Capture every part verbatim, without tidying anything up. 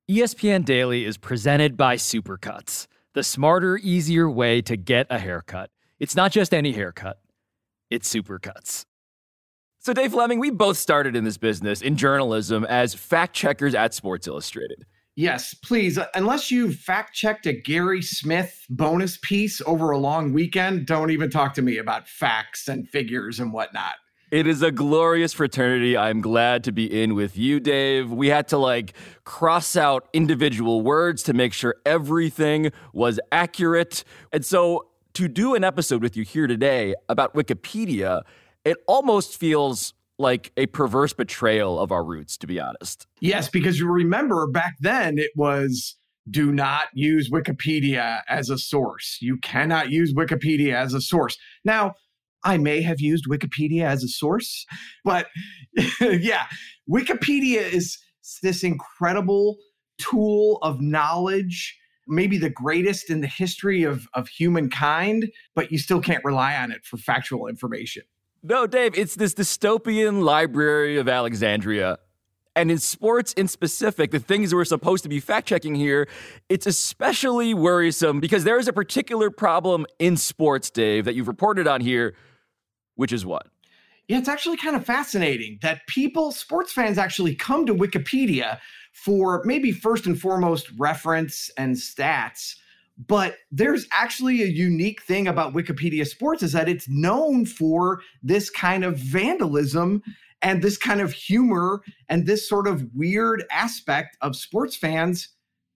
E S P N Daily is presented by Supercuts, the smarter, easier way to get a haircut. It's not just any haircut, it's Supercuts. So Dave Fleming, we both started in this business, in journalism, as fact checkers at Sports Illustrated. Yes, please. Unless you fact-checked a Gary Smith bonus piece over a long weekend, don't even talk to me about facts and figures and whatnot. It is a glorious fraternity. I'm glad to be in with you, Dave. We had to like cross out individual words to make sure everything was accurate. And so to do an episode with you here today about Wikipedia, it almost feels like a perverse betrayal of our roots, to be honest. Yes, because you remember back then it was do not use Wikipedia as a source. You cannot use Wikipedia as a source. Now, I may have used Wikipedia as a source, but yeah, Wikipedia is this incredible tool of knowledge, maybe the greatest in the history of, of humankind, but you still can't rely on it for factual information. No, Dave, it's this dystopian Library of Alexandria. And in sports in specific, the things we're supposed to be fact-checking here, it's especially worrisome because there is a particular problem in sports, Dave, that you've reported on here, which is what? Yeah, it's actually kind of fascinating that people, sports fans actually come to Wikipedia for maybe first and foremost reference and stats. But there's actually a unique thing about Wikipedia Sports is that it's known for this kind of vandalism and this kind of humor and this sort of weird aspect of sports fans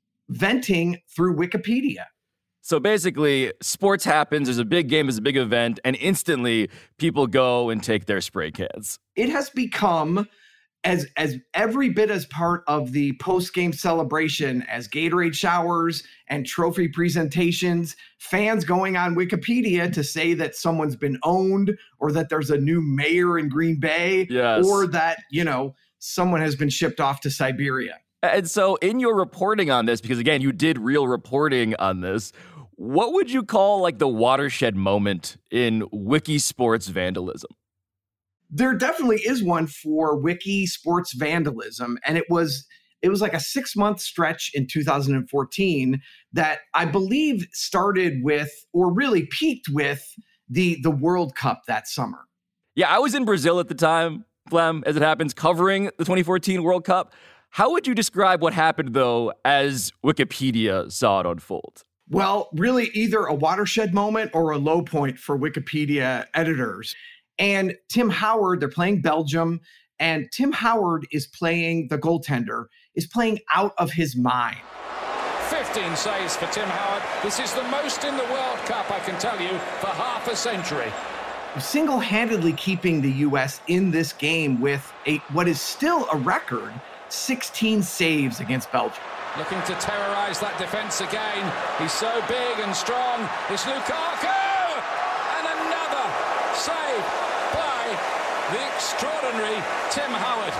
venting through Wikipedia. So basically, sports happens, there's a big game, there's a big event, and instantly people go and take their spray cans. It has become as as every bit as part of the post-game celebration as Gatorade showers and trophy presentations, fans going on Wikipedia to say that someone's been owned or that there's a new mayor in Green Bay, yes, or that, you know, someone has been shipped off to Siberia. And so in your reporting on this, because again, you did real reporting on this, what would you call like the watershed moment in Wiki sports vandalism? There definitely is one for Wiki sports vandalism. And it was it was like a six month stretch in two thousand fourteen that I believe started with, or really peaked with, the, the World Cup that summer. Yeah, I was in Brazil at the time, Flem, as it happens, covering the twenty fourteen World Cup. How would you describe what happened, though, as Wikipedia saw it unfold? Well, really either a watershed moment or a low point for Wikipedia editors. And Tim Howard, they're playing Belgium, and Tim Howard is playing, the goaltender, is playing out of his mind. fifteen saves for Tim Howard. This is the most in the World Cup, I can tell you, for half a century. Single-handedly keeping the U S in this game with a what is still a record, sixteen saves against Belgium. Looking to terrorize that defense again. He's so big and strong. It's Lukaku! And another save by the extraordinary Tim Howard.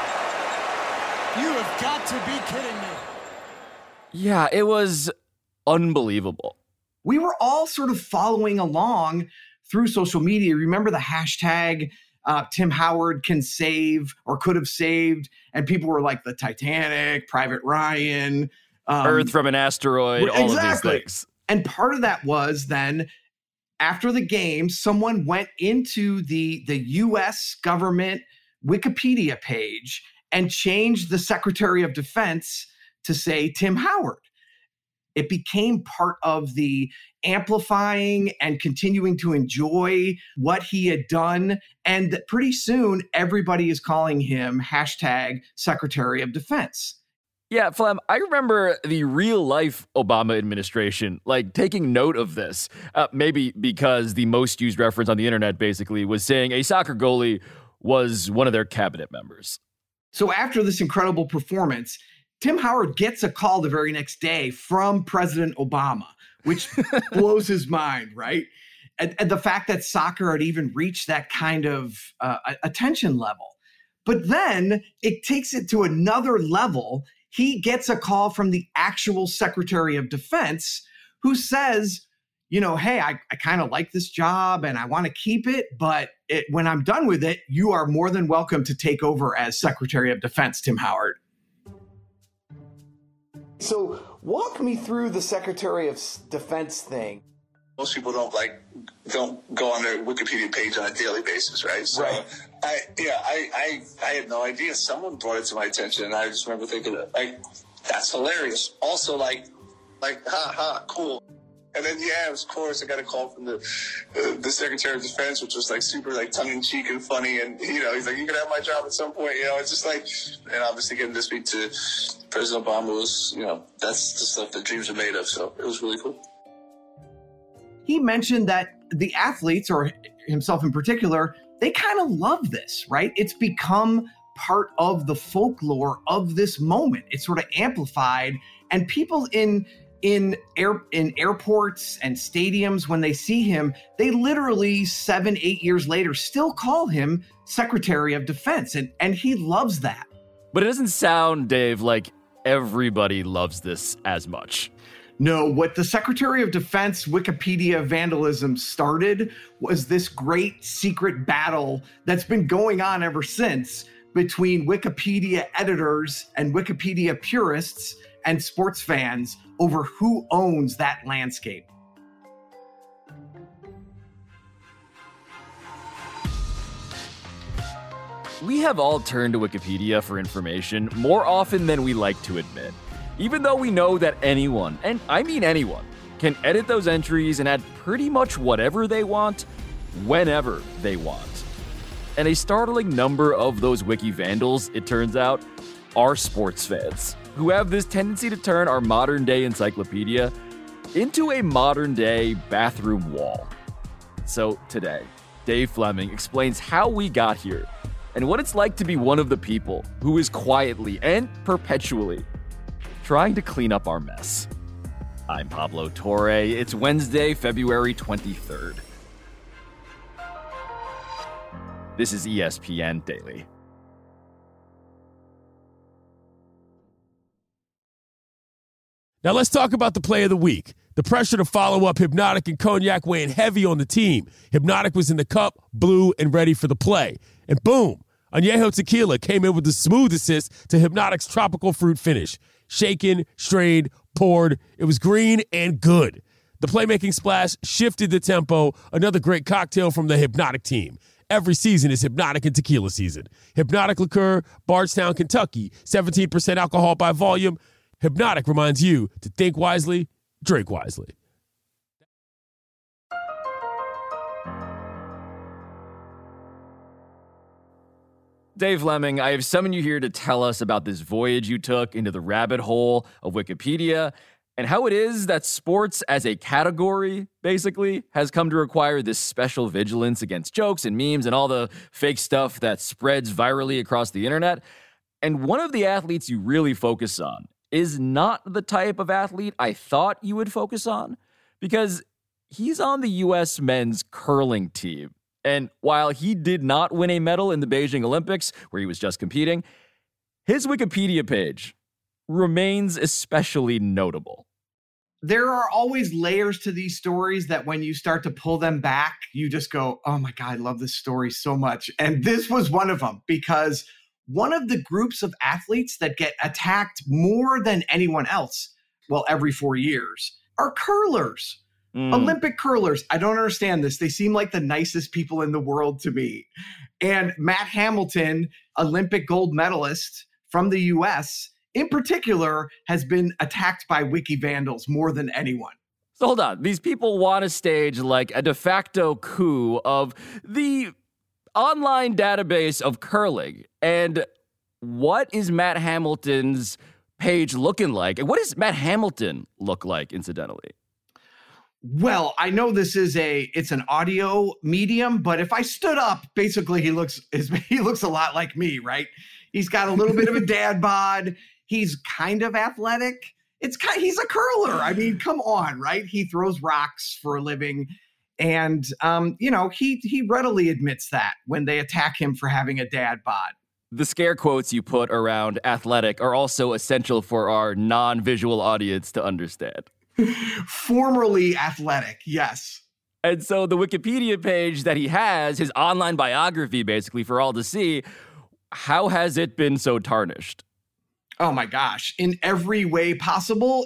You have got to be kidding me. Yeah, it was unbelievable. We were all sort of following along through social media. Remember the hashtag uh, Tim Howard can save or could have saved? And people were like the Titanic, Private Ryan. Um, Earth from an asteroid, all exactly. of these things. And part of that was then, after the game, someone went into the, the U S government Wikipedia page and changed the Secretary of Defense to say Tim Howard. It became part of the amplifying and continuing to enjoy what he had done. And pretty soon, everybody is calling him hashtag Secretary of Defense. Yeah, Flem, I remember the real-life Obama administration, like, taking note of this, uh, maybe because the most used reference on the internet, basically, was saying a soccer goalie was one of their cabinet members. So after this incredible performance, Tim Howard gets a call the very next day from President Obama, which blows his mind, right? And, and the fact that soccer had even reached that kind of uh, attention level. But then it takes it to another level. He gets a call from the actual Secretary of Defense who says, you know, hey, I, I kind of like this job and I want to keep it, but it, when I'm done with it, you are more than welcome to take over as Secretary of Defense, Tim Howard. So walk me through the Secretary of Defense thing. Most people don't like don't go on their Wikipedia page on a daily basis, right? So right. I yeah, I, I I had no idea. Someone brought it to my attention, and I just remember thinking, like, that's hilarious. Also, like, like, ha ha, cool. And then yeah, of course, I got a call from the uh, the Secretary of Defense, which was like super like tongue in cheek and funny, and you know, he's like, "You can have my job at some point." You know, it's just like, and obviously getting to speak to President Obama was, you know, that's the stuff that dreams are made of. So it was really cool. He mentioned that the athletes, or himself in particular, they kind of love this, right? It's become part of the folklore of this moment. It's sort of amplified, and people in in air in airports and stadiums, when they see him, they literally seven, eight years later still call him Secretary of Defense, and and he loves that. But it doesn't sound, Dave, like everybody loves this as much. No, what the Secretary of Defense Wikipedia vandalism started was this great secret battle that's been going on ever since between Wikipedia editors and Wikipedia purists and sports fans over who owns that landscape. We have all turned to Wikipedia for information more often than we like to admit, even though we know that anyone, and I mean anyone, can edit those entries and add pretty much whatever they want, whenever they want. And a startling number of those wiki vandals, it turns out, are sports fans, who have this tendency to turn our modern-day encyclopedia into a modern-day bathroom wall. So today, Dave Fleming explains how we got here, and what it's like to be one of the people who is quietly and perpetually trying to clean up our mess. I'm Pablo Torre. It's Wednesday, February twenty-third. This is E S P N Daily. Now let's talk about the play of the week. The pressure to follow up Hypnotic and Cognac weighing heavy on the team. Hypnotic was in the cup, blue, and ready for the play. And boom, Añejo Tequila came in with the smooth assist to Hypnotic's tropical fruit finish. Shaken, strained, poured. It was green and good. The playmaking splash shifted the tempo. Another great cocktail from the Hypnotic team. Every season is Hypnotic and Tequila season. Hypnotic Liqueur, Bardstown, Kentucky. seventeen percent alcohol by volume. Hypnotic reminds you to think wisely, drink wisely. Dave Fleming, I have summoned you here to tell us about this voyage you took into the rabbit hole of Wikipedia and how it is that sports as a category, basically, has come to require this special vigilance against jokes and memes and all the fake stuff that spreads virally across the internet. And one of the athletes you really focus on is not the type of athlete I thought you would focus on, because he's on the U S men's curling team. And while he did not win a medal in the Beijing Olympics, where he was just competing, his Wikipedia page remains especially notable. There are always layers to these stories that when you start to pull them back, you just go, oh my God, I love this story so much. And this was one of them, because one of the groups of athletes that get attacked more than anyone else, well, every four years, are curlers. Mm. Olympic curlers. I don't understand this. They seem like the nicest people in the world to me. And Matt Hamilton, Olympic gold medalist from the U S, in particular, has been attacked by wiki vandals more than anyone. So hold on. These people want to stage like a de facto coup of the online database of curling. And what is Matt Hamilton's page looking like? And what does Matt Hamilton look like, incidentally? Well, I know this is a it's an audio medium, but if I stood up, basically he looks he looks a lot like me, right? He's got a little bit of a dad bod. He's kind of athletic. It's kind he's a curler. I mean, come on, right? He throws rocks for a living. And um, you know, he he readily admits that when they attack him for having a dad bod. The scare quotes you put around athletic are also essential for our non-visual audience to understand. Formerly athletic, yes. And so the Wikipedia page that he has, his online biography basically for all to see, how has it been so tarnished? Oh my gosh, in every way possible.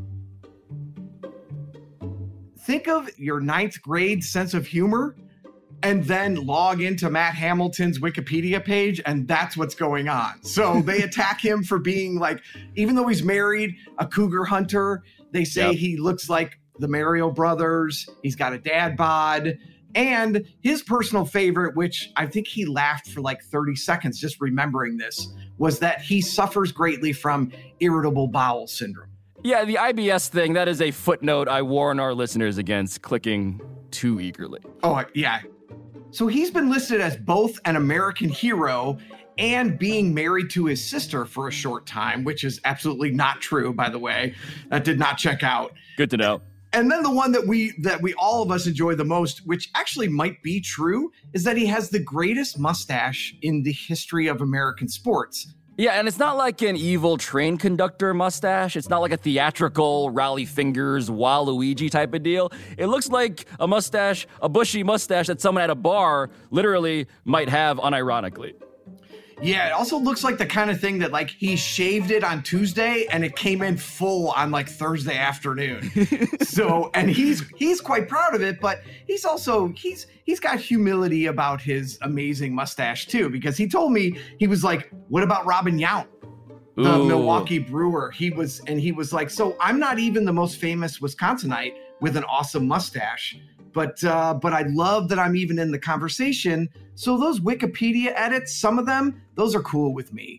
Think of your ninth grade sense of humor and then log into Matt Hamilton's Wikipedia page, and that's what's going on. So they attack him for being like, even though he's married, a cougar hunter, they say yep. he looks like the Mario brothers. He's got a dad bod. And his personal favorite, which I think he laughed for like thirty seconds just remembering this, was that he suffers greatly from irritable bowel syndrome. Yeah, the I B S thing, that is a footnote I warn our listeners against clicking too eagerly. Oh, yeah. So he's been listed as both an American hero and being married to his sister for a short time, which is absolutely not true, by the way. That did not check out. Good to know. And then the one that we that we all of us enjoy the most, which actually might be true, is that he has the greatest mustache in the history of American sports. Yeah, and it's not like an evil train conductor mustache. It's not like a theatrical Rally Fingers, Waluigi type of deal. It looks like a mustache, a bushy mustache that someone at a bar literally might have unironically. Yeah, it also looks like the kind of thing that like he shaved it on Tuesday and it came in full on like Thursday afternoon. So, and he's he's quite proud of it, but he's also he's he's got humility about his amazing mustache too, because he told me, he was like, "What about Robin Yount, the Ooh. Milwaukee Brewer?" He was and he was like, "So I'm not even the most famous Wisconsinite with an awesome mustache. But uh, but I love that I'm even in the conversation. So those Wikipedia edits, some of them, those are cool with me."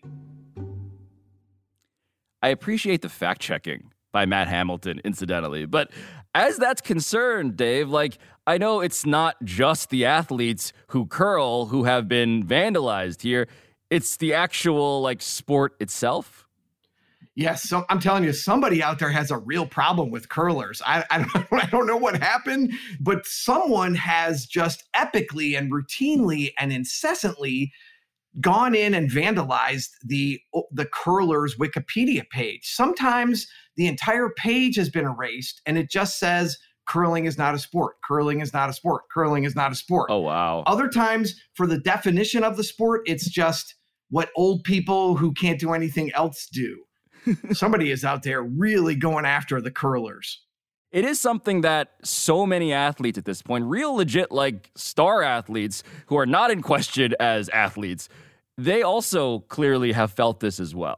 I appreciate the fact checking by Matt Hamilton, incidentally. But as that's concerned, Dave, like, I know it's not just the athletes who curl who have been vandalized here. It's the actual, like, sport itself. Yes, so I'm telling you, somebody out there has a real problem with curlers. I, I, don't, I don't know what happened, but someone has just epically and routinely and incessantly gone in and vandalized the, the curlers Wikipedia page. Sometimes the entire page has been erased and it just says, "Curling is not a sport. Curling is not a sport. Curling is not a sport." Oh, wow. Other times, for the definition of the sport, it's just what old people who can't do anything else do. Somebody is out there really going after the curlers. It is something that so many athletes at this point, real legit like star athletes who are not in question as athletes, they also clearly have felt this as well.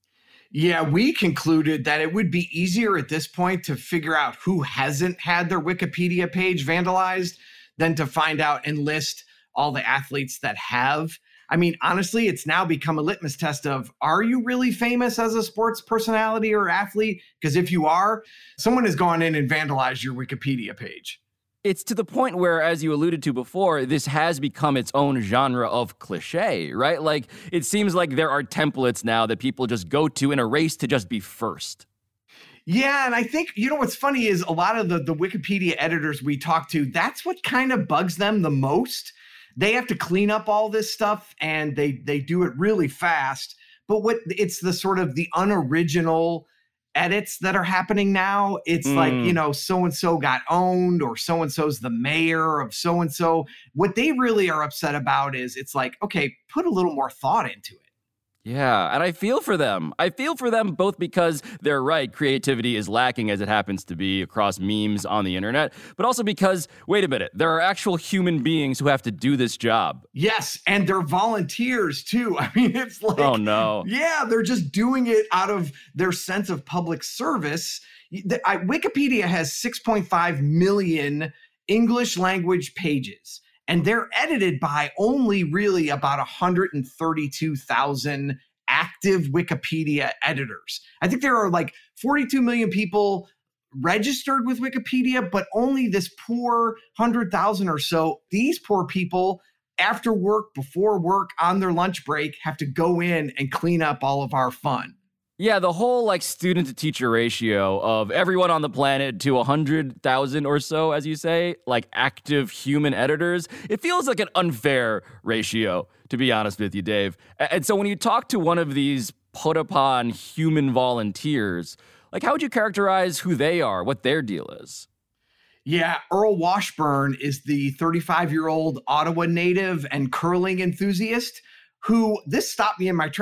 Yeah, we concluded that it would be easier at this point to figure out who hasn't had their Wikipedia page vandalized than to find out and list all the athletes that have. I mean, honestly, it's now become a litmus test of, are you really famous as a sports personality or athlete? Because if you are, someone has gone in and vandalized your Wikipedia page. It's to the point where, as you alluded to before, this has become its own genre of cliche, right? Like, it seems like there are templates now that people just go to in a race to just be first. Yeah, and I think, you know, what's funny is a lot of the, the Wikipedia editors we talk to, that's what kind of bugs them the most. They have to clean up all this stuff and they they do it really fast. But what it's the sort of the unoriginal edits that are happening now. It's mm. like, you know, so-and-so got owned or so-and-so's the mayor of so-and-so. What they really are upset about is it's like, okay, put a little more thought into it. Yeah, and I feel for them. I feel for them both because they're right, creativity is lacking as it happens to be across memes on the internet, but also because, wait a minute, there are actual human beings who have to do this job. Yes, and they're volunteers too. I mean, it's like, oh no. Yeah, they're just doing it out of their sense of public service. Wikipedia has six point five million English language pages. And they're edited by only really about one hundred thirty-two thousand active Wikipedia editors. I think there are like forty-two million people registered with Wikipedia, but only this poor one hundred thousand or so. These poor people, after work, before work, on their lunch break, have to go in and clean up all of our fun. Yeah, the whole like student to teacher ratio of everyone on the planet to one hundred thousand or so, as you say, like active human editors, it feels like an unfair ratio, to be honest with you, Dave. And so when you talk to one of these put upon human volunteers, like how would you characterize who they are, what their deal is? Yeah, Earl Washburn is the thirty-five-year-old Ottawa native and curling enthusiast who, this stopped me in my tracks,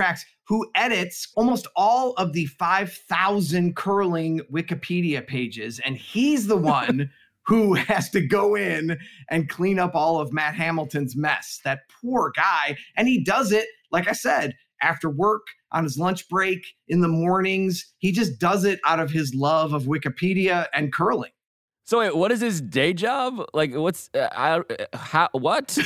who edits almost all of the five thousand curling Wikipedia pages. And he's the one who has to go in and clean up all of Matt Hamilton's mess. That poor guy. And he does it, like I said, after work, on his lunch break, in the mornings. He just does it out of his love of Wikipedia and curling. So wait, what is his day job? Like, what's, uh, I, how, what?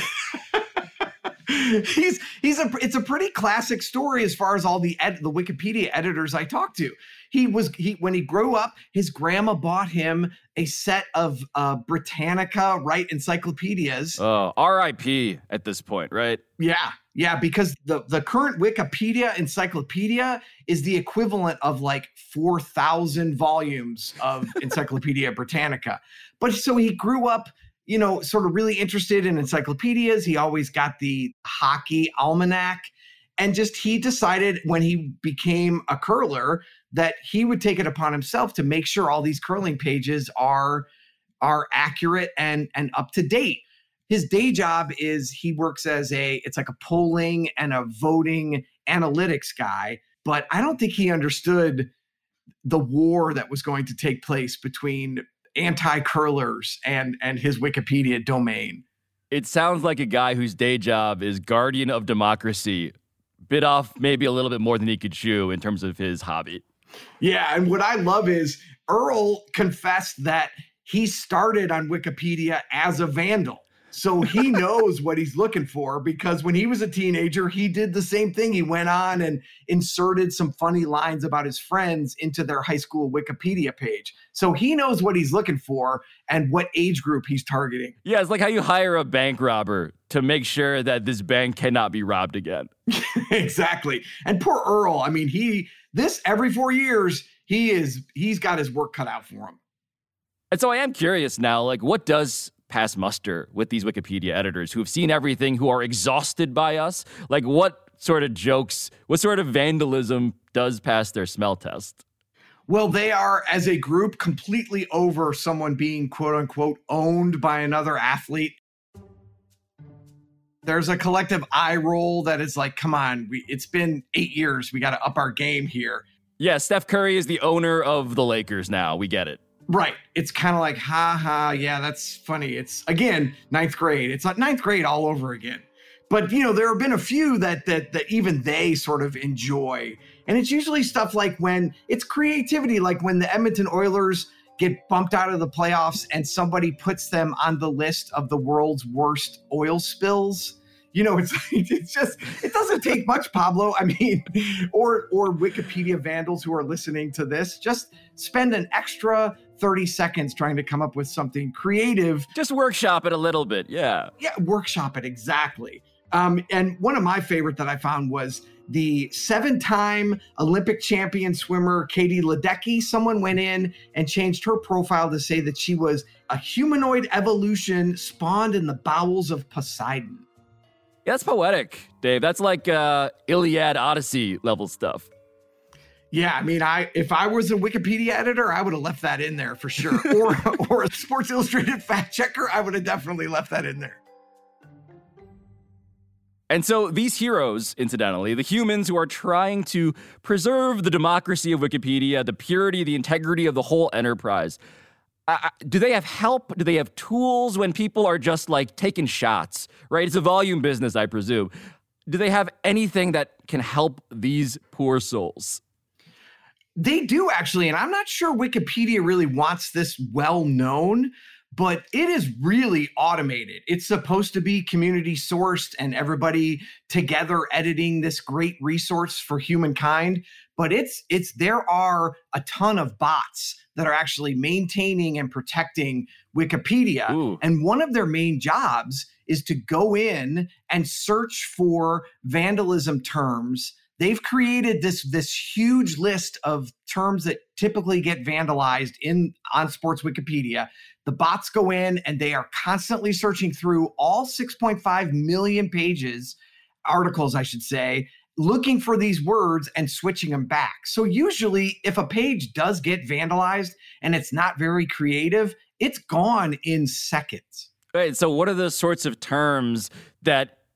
he's he's a it's a pretty classic story as far as all the ed, the Wikipedia editors I talked to. He was he when he grew up, his grandma bought him a set of uh, Britannica Right encyclopedias. Oh, R I P at this point, right? Yeah, yeah, because the the current Wikipedia encyclopedia is the equivalent of like four thousand volumes of Encyclopedia Britannica. But so he grew up, you know, sort of really interested in encyclopedias. He always got the hockey almanac. And just he decided when he became a curler that he would take it upon himself to make sure all these curling pages are, are accurate and, and up to date. His day job is he works as a, it's like a polling and a voting analytics guy. But I don't think he understood the war that was going to take place between anti-curlers and and his Wikipedia domain. It sounds like a guy whose day job is guardian of democracy, bit off maybe a little bit more than he could chew in terms of his hobby. Yeah, and what I love is Earl confessed that he started on Wikipedia as a vandal. So he knows what he's looking for, because when he was a teenager, he did the same thing. He went on and inserted some funny lines about his friends into their high school Wikipedia page. So he knows what he's looking for and what age group he's targeting. Yeah, it's like how you hire a bank robber to make sure that this bank cannot be robbed again. Exactly. And poor Earl, I mean, he, this every four years, he is, he's got his work cut out for him. And so I am curious now, like, what does pass muster with these Wikipedia editors who have seen everything, who are exhausted by us? Like, what sort of jokes, what sort of vandalism does pass their smell test? Well, they are, as a group, completely over someone being, quote unquote, owned by another athlete. There's a collective eye roll that is like, come on, we, it's been eight years. We got to up our game here. Yeah, Steph Curry is the owner of the Lakers now. We get it. Right. It's kind of like, ha ha, yeah, that's funny. It's, again, ninth grade. It's not ninth grade all over again. But, you know, there have been a few that that that even they sort of enjoy. And it's usually stuff like when it's creativity, like when the Edmonton Oilers get bumped out of the playoffs and somebody puts them on the list of the world's worst oil spills. You know, it's it's just, it doesn't take much, Pablo. I mean, or or Wikipedia vandals who are listening to this, just spend an extra thirty seconds trying to come up with something creative. Just workshop it a little bit, yeah. Yeah, workshop it, exactly. Um, and one of my favorite that I found was the seven-time Olympic champion swimmer, Katie Ledecky. Someone went in and changed her profile to say that she was a humanoid evolution spawned in the bowels of Poseidon. Yeah, that's poetic, Dave. That's like uh, Iliad Odyssey level stuff. Yeah, I mean, I if I was a Wikipedia editor, I would have left that in there for sure. Or or a Sports Illustrated fact checker, I would have definitely left that in there. And so these heroes, incidentally, the humans who are trying to preserve the democracy of Wikipedia, the purity, the integrity of the whole enterprise, Uh, do they have help? Do they have tools when people are just like taking shots, right? It's a volume business, I presume. Do they have anything that can help these poor souls? They do, actually. And I'm not sure Wikipedia really wants this well known, but it is really automated. It's supposed to be community sourced and everybody together editing this great resource for humankind. But it's it's there are a ton of bots that are actually maintaining and protecting Wikipedia. Ooh. And one of their main jobs is to go in and search for vandalism terms. They've created this, this huge list of terms that typically get vandalized in on sports Wikipedia. The bots go in and they are constantly searching through all six point five million pages, articles, I should say, looking for these words and switching them back. So usually if a page does get vandalized and it's not very creative, it's gone in seconds. Right. So what are the sorts of terms that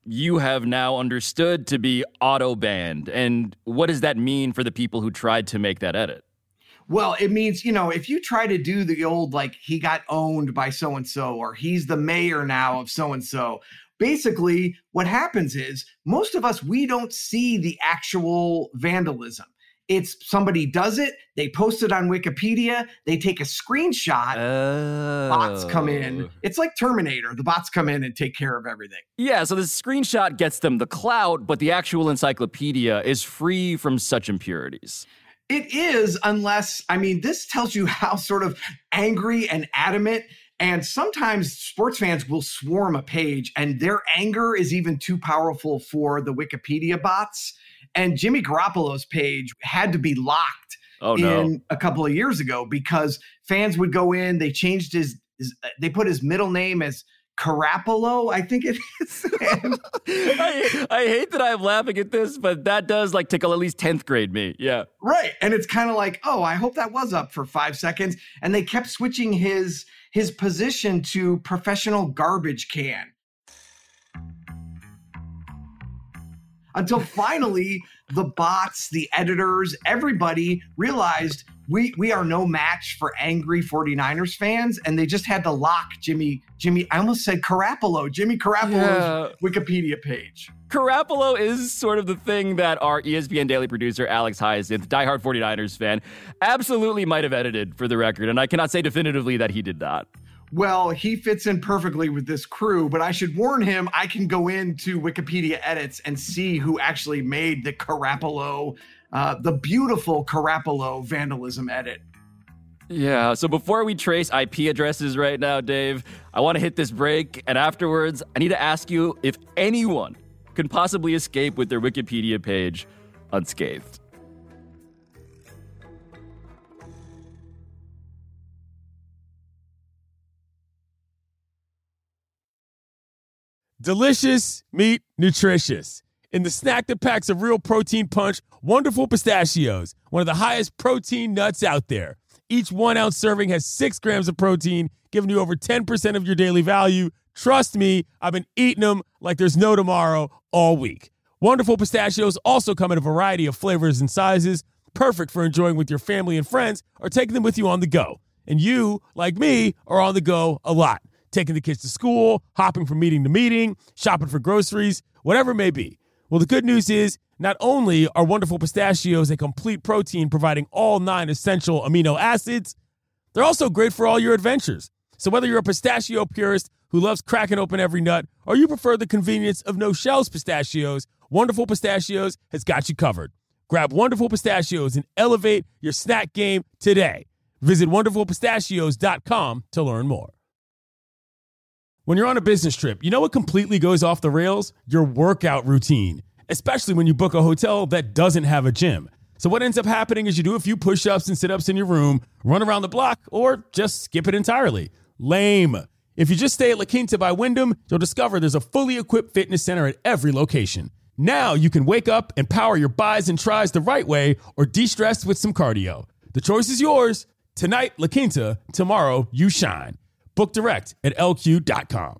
you have now understood to be auto-banned. And what does that mean for the people who tried to make that edit? Well, it means, you know, if you try to do the old, like, he got owned by so-and-so, or he's the mayor now of so-and-so, basically what happens is most of us, we don't see the actual vandalism. It's somebody does it, they post it on Wikipedia, they take a screenshot, oh. bots come in. It's like Terminator. The bots come in and take care of everything. Yeah, so the screenshot gets them the clout, but the actual encyclopedia is free from such impurities. It is, unless, I mean, this tells you how sort of angry and adamant, and sometimes sports fans will swarm a page and their anger is even too powerful for the Wikipedia bots. And Jimmy Garoppolo's page had to be locked oh, no. in a couple of years ago because fans would go in, they changed his, his they put his middle name as Carapolo, I think it is. And I, I hate that I'm laughing at this, but that does like tickle at least tenth grade me. Yeah. Right. And it's kind of like, oh, I hope that was up for five seconds. And they kept switching his his position to professional garbage can. Until finally, the bots, the editors, everybody realized we we are no match for angry 49ers fans, and they just had to lock Jimmy, Jimmy, I almost said Carapolo, Jimmy Carapolo's yeah. Wikipedia page. Carapolo is sort of the thing that our E S P N Daily producer, Alex Hyacinth, diehard 49ers fan, absolutely might have edited for the record, and I cannot say definitively that he did not. Well, he fits in perfectly with this crew, but I should warn him, I can go into Wikipedia edits and see who actually made the Carapolo, uh, the beautiful Carapolo vandalism edit. Yeah, so before we trace I P addresses right now, Dave, I want to hit this break, and afterwards, I need to ask you if anyone can possibly escape with their Wikipedia page unscathed. Delicious meat, nutritious. In the snack that packs a real protein punch, Wonderful Pistachios, one of the highest protein nuts out there. Each one ounce serving has six grams of protein, giving you over ten percent of your daily value. Trust me, I've been eating them like there's no tomorrow all week. Wonderful Pistachios also come in a variety of flavors and sizes, perfect for enjoying with your family and friends or taking them with you on the go. And you, like me, are on the go a lot. Taking the kids to school, hopping from meeting to meeting, shopping for groceries, whatever it may be. Well, the good news is not only are Wonderful Pistachios a complete protein providing all nine essential amino acids, they're also great for all your adventures. So whether you're a pistachio purist who loves cracking open every nut or you prefer the convenience of no shells pistachios, Wonderful Pistachios has got you covered. Grab Wonderful Pistachios and elevate your snack game today. Visit wonderful pistachios dot com to learn more. When you're on a business trip, you know what completely goes off the rails? Your workout routine, especially when you book a hotel that doesn't have a gym. So what ends up happening is you do a few push-ups and sit-ups in your room, run around the block, or just skip it entirely. Lame. If you just stay at La Quinta by Wyndham, you'll discover there's a fully equipped fitness center at every location. Now you can wake up and power your buys and tries the right way or de-stress with some cardio. The choice is yours. Tonight, La Quinta. Tomorrow, you shine. Book direct at L Q dot com.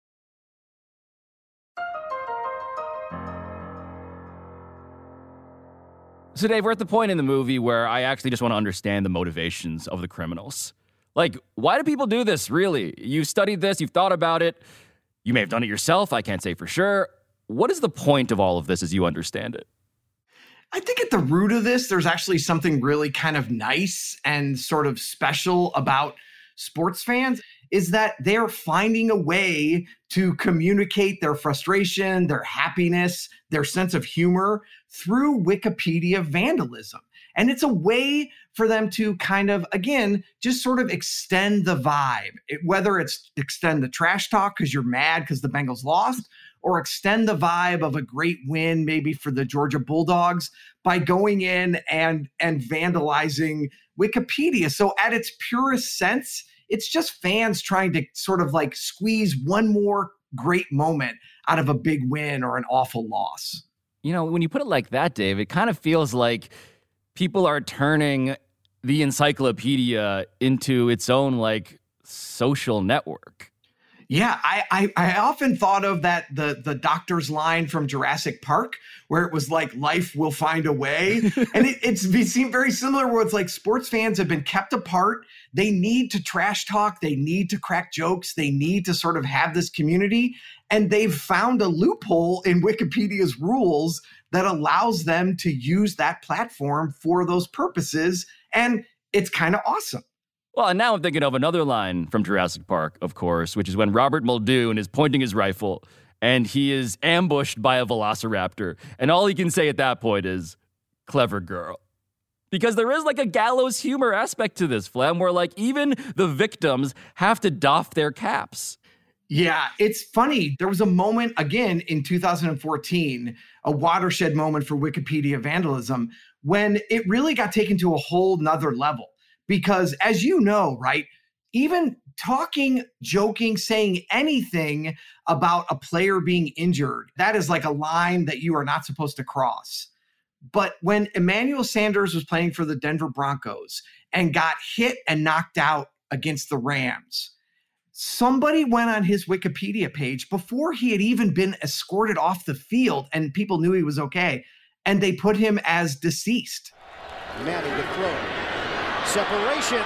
So, Dave, we're at the point in the movie where I actually just want to understand the motivations of the criminals. Like, why do people do this, really? You've studied this, you've thought about it. You may have done it yourself, I can't say for sure. What is the point of all of this as you understand it? I think at the root of this, there's actually something really kind of nice and sort of special about sports fans, is that they're finding a way to communicate their frustration, their happiness, their sense of humor through Wikipedia vandalism. And it's a way for them to kind of, again, just sort of extend the vibe, it, whether it's extend the trash talk because you're mad because the Bengals lost, or extend the vibe of a great win maybe for the Georgia Bulldogs by going in and, and vandalizing Wikipedia. So at its purest sense, it's just fans trying to sort of like squeeze one more great moment out of a big win or an awful loss. You know, when you put it like that, Dave, it kind of feels like people are turning the encyclopedia into its own like social network. Yeah, I, I I often thought of that the the doctor's line from Jurassic Park, where it was like, life will find a way. And it, it's, it seemed very similar, where it's like sports fans have been kept apart. They need to trash talk. They need to crack jokes. They need to sort of have this community. And they've found a loophole in Wikipedia's rules that allows them to use that platform for those purposes. And it's kind of awesome. Well, and now I'm thinking of another line from Jurassic Park, of course, which is when Robert Muldoon is pointing his rifle and he is ambushed by a velociraptor. And all he can say at that point is, clever girl. Because there is like a gallows humor aspect to this, Flem, where like even the victims have to doff their caps. Yeah, it's funny. There was a moment, again, in two thousand fourteen, a watershed moment for Wikipedia vandalism, when it really got taken to a whole nother level. Because as you know, right, even talking, joking, saying anything about a player being injured, that is like a line that you are not supposed to cross. But when Emmanuel Sanders was playing for the Denver Broncos and got hit and knocked out against the Rams, somebody went on his Wikipedia page before he had even been escorted off the field and people knew he was okay, and they put him as deceased. Manning to throw. Separation.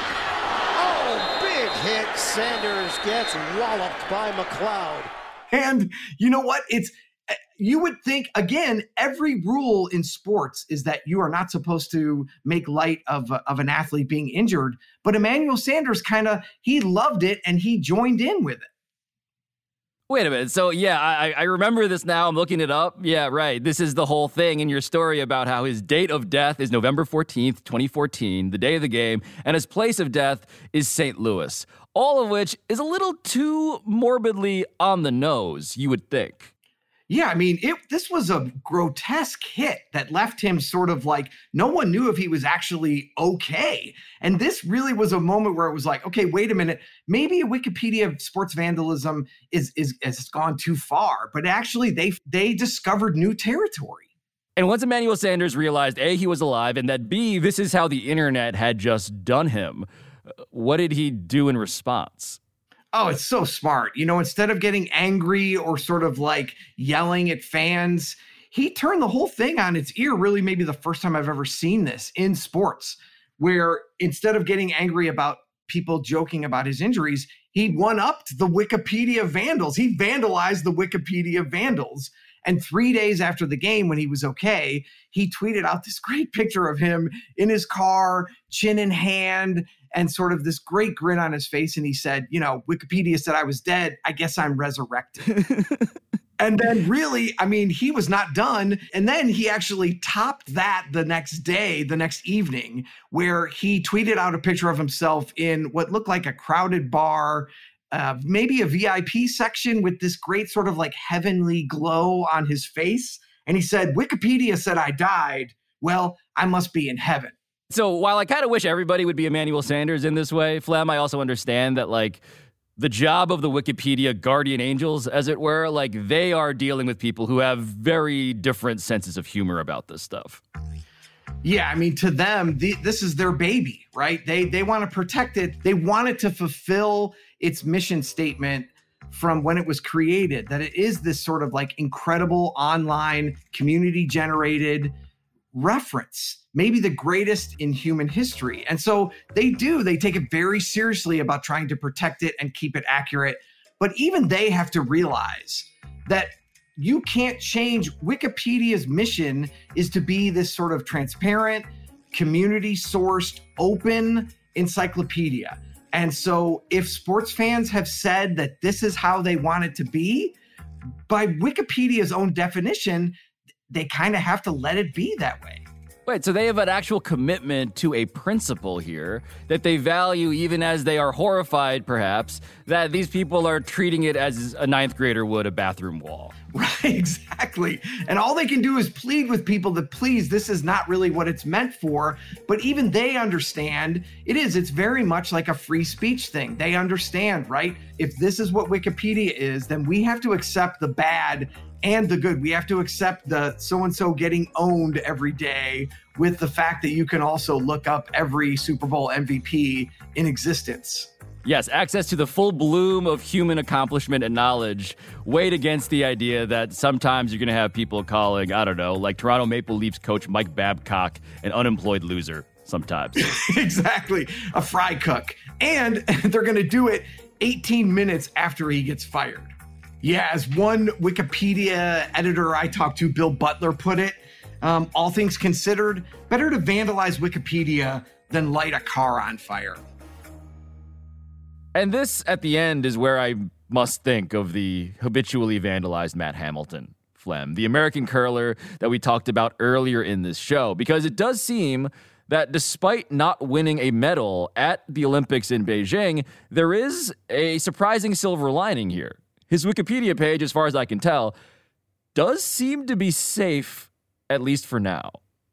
Oh, big hit. Sanders gets walloped by McLeod. And you know what? It's you would think, again, every rule in sports is that you are not supposed to make light of, of an athlete being injured. But Emmanuel Sanders kind of, he loved it and he joined in with it. Wait a minute. So, yeah, I, I remember this now. I'm looking it up. Yeah, right. This is the whole thing in your story about how his date of death is November fourteenth, twenty fourteen, the day of the game, and his place of death is Saint Louis, all of which is a little too morbidly on the nose, you would think. Yeah, I mean, it, this was a grotesque hit that left him sort of like, no one knew if he was actually okay. And this really was a moment where it was like, okay, wait a minute, maybe a Wikipedia sports vandalism is is has gone too far, but actually they they discovered new territory. And once Emmanuel Sanders realized, A, he was alive, and that B, this is how the internet had just done him, what did he do in response? Oh, it's so smart. You know, instead of getting angry or sort of like yelling at fans, he turned the whole thing on its ear. Really, maybe the first time I've ever seen this in sports, where instead of getting angry about people joking about his injuries, he one-upped the Wikipedia vandals. He vandalized the Wikipedia vandals. And three days after the game, when he was okay, he tweeted out this great picture of him in his car, chin in hand, and sort of this great grin on his face. And he said, you know, Wikipedia said I was dead. I guess I'm resurrected. And then really, I mean, he was not done. And then he actually topped that the next day, the next evening, where he tweeted out a picture of himself in what looked like a crowded bar, uh, maybe a V I P section with this great sort of like heavenly glow on his face. And he said, Wikipedia said I died. Well, I must be in heaven. So while I kind of wish everybody would be Emmanuel Sanders in this way, Flem, I also understand that, like, the job of the Wikipedia guardian angels, as it were, like, they are dealing with people who have very different senses of humor about this stuff. Yeah, I mean, to them, the, this is their baby, right? They they want to protect it. They want it to fulfill its mission statement from when it was created, that it is this sort of like incredible online community-generated reference, maybe the greatest in human history. And so they do, they take it very seriously about trying to protect it and keep it accurate. But even they have to realize that you can't change. Wikipedia's mission is to be this sort of transparent, community-sourced, open encyclopedia. And so if sports fans have said that this is how they want it to be, by Wikipedia's own definition, they kind of have to let it be that way. Wait, so they have an actual commitment to a principle here that they value, even as they are horrified, perhaps, that these people are treating it as a ninth grader would a bathroom wall. Right, exactly. And all they can do is plead with people that, please, this is not really what it's meant for. But even they understand it is. It's very much like a free speech thing. They understand, right? If this is what Wikipedia is, then we have to accept the bad and the good. We have to accept the so-and-so getting owned every day with the fact that you can also look up every Super Bowl M V P in existence. Yes, access to the full bloom of human accomplishment and knowledge weighed against the idea that sometimes you're going to have people calling, I don't know, like Toronto Maple Leafs coach Mike Babcock an unemployed loser sometimes. Exactly. A fry cook. And they're going to do it eighteen minutes after he gets fired. Yeah, as one Wikipedia editor I talked to, Bill Butler, put it, um, all things considered, better to vandalize Wikipedia than light a car on fire. And this, at the end, is where I must think of the habitually vandalized Matt Hamilton, Flem, the American curler that we talked about earlier in this show, because it does seem that despite not winning a medal at the Olympics in Beijing, there is a surprising silver lining here. His Wikipedia page, as far as I can tell, does seem to be safe, at least for now.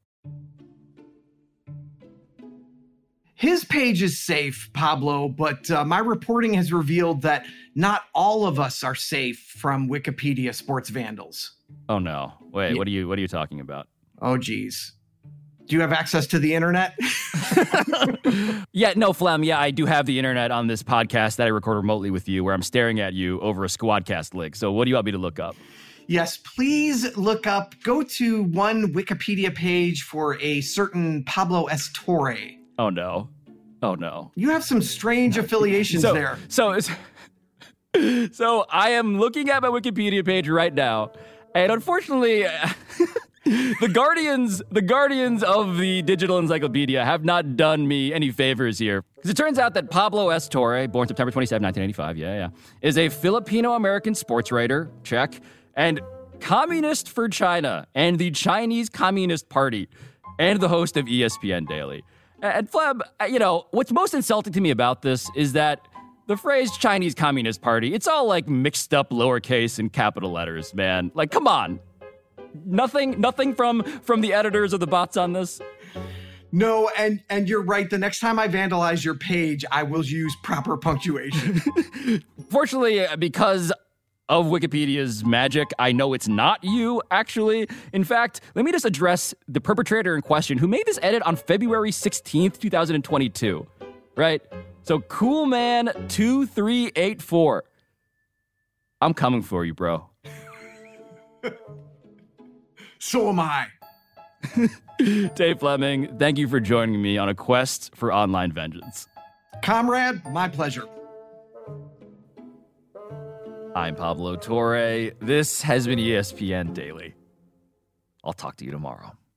His page is safe, Pablo, but uh, my reporting has revealed that not all of us are safe from Wikipedia sports vandals. Oh no! Wait, Yeah. what are you what are you talking about? Oh, geez. Do you have access to the internet? Yeah, no, Flem. Yeah, I do have the internet on this podcast that I record remotely with you, where I'm staring at you over a Squadcast link. So, what do you want me to look up? Yes, please look up, go to one Wikipedia page for a certain Pablo S. Torre. Oh no! Oh no! You have some strange affiliations So, there. so, so I am looking at my Wikipedia page right now, and unfortunately, the guardians, the guardians of the digital encyclopedia have not done me any favors here. Because it turns out that Pablo S. Torre, born September twenty-seventh, nineteen eighty-five, yeah, yeah, is a Filipino-American sports writer, check, and communist for China and the Chinese Communist Party, and the host of E S P N Daily. And Fleb, you know, what's most insulting to me about this is that the phrase Chinese Communist Party, it's all like mixed up lowercase and capital letters, man. Like, come on. Nothing, nothing from from the editors or the bots on this? No, and and you're right. The next time I vandalize your page, I will use proper punctuation. Fortunately, because of Wikipedia's magic, I know it's not you, actually. In fact, let me just address the perpetrator in question who made this edit on February sixteenth, twenty twenty-two, right? So Cool Man two three eight four. I'm coming for you, bro. So am I. Dave Fleming, thank you for joining me on a quest for online vengeance. Comrade, my pleasure. I'm Pablo Torre. This has been E S P N Daily. I'll talk to you tomorrow.